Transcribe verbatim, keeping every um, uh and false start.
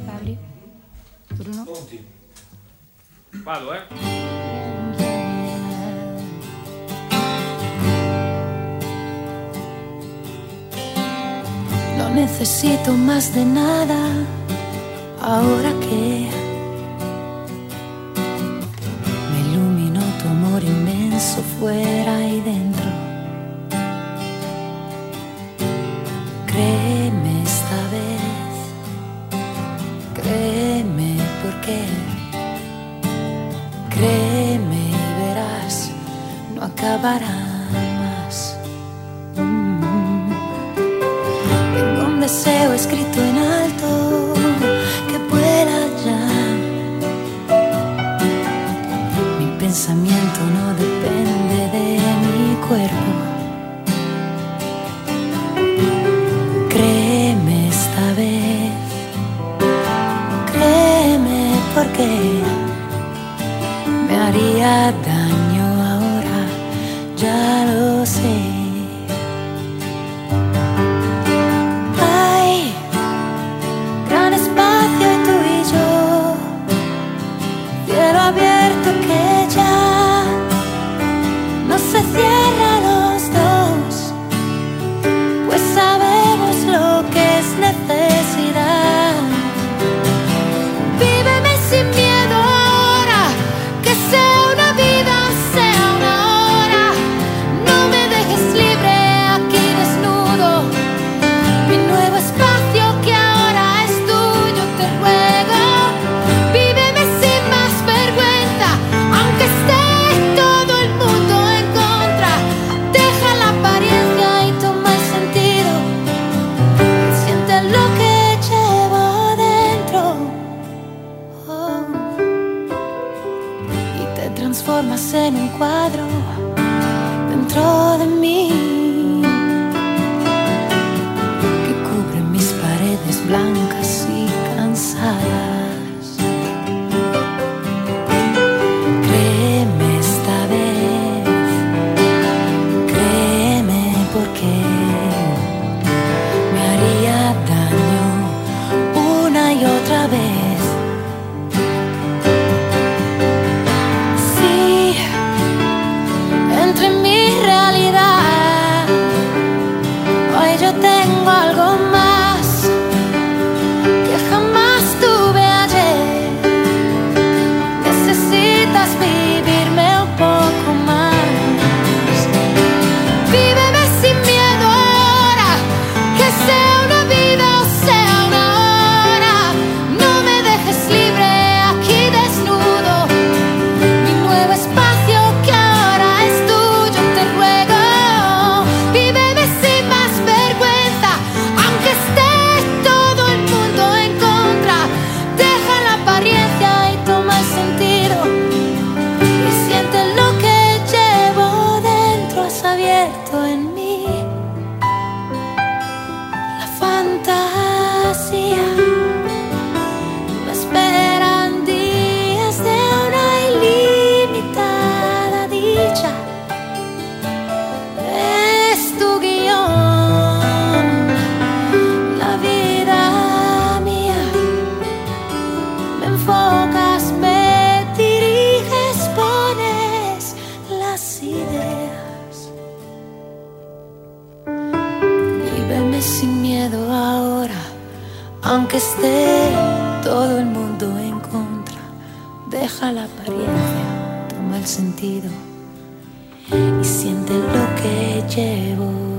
Fabri. Bruno. Pronti? Vado, eh? No necesito más de nada ahora que me iluminó tu amor inmenso fuera y dentro. Créeme esta vez, créeme porque créeme y verás, no acabará más. Mm. Tengo un deseo escrito en alto que vuela ya. Mi pensamiento no depende de mi cuerpo. Créeme esta vez, créeme porque me haría daño ahora, ya lo sé. Hay gran espacio y tú y yo, cielo abierto que ya no se cierra a los dos, pues sabemos lo que es necesidad. Víveme sin miedo ahora, que sea una vida, sea una hora. No me dejes libre aquí desnudo, mi nuevo espacio que ahora es tuyo, te ruego. Víveme sin más vergüenza, aunque esté todo el mundo en contra. Deja la apariencia y toma el sentido, siente lo que llevo dentro. Oh. Y te transformas en un cuadro dentro de mí, que cubre mis paredes blancas y cansadas. Créeme esta vez, créeme porque me haría daño una y otra vez. Sí, entre mi realidad, hoy yo tengo algo más que jamás tuve ayer. Necesitas vivirme un poco más. Víveme sin miedo ahora, que sea una vida o sea una hora. No me dejes libre aquí desnudo, mi nuevo espacio que ahora es tuyo, te ruego. Víveme sin más vergüenza, aunque esté todo el mundo en contra. Deja la apariencia y toma el sentido, y siente lo que llevo dentro. Has abierto en mí la fantasía. Me esperan días de una ilimitada dicha. Es tu guión, la vida mía. Me enfocas, me diriges, pones las ideas. Víveme sin miedo ahora, aunque esté todo el mundo en contra. Deja la apariencia, toma el sentido y siente lo que llevo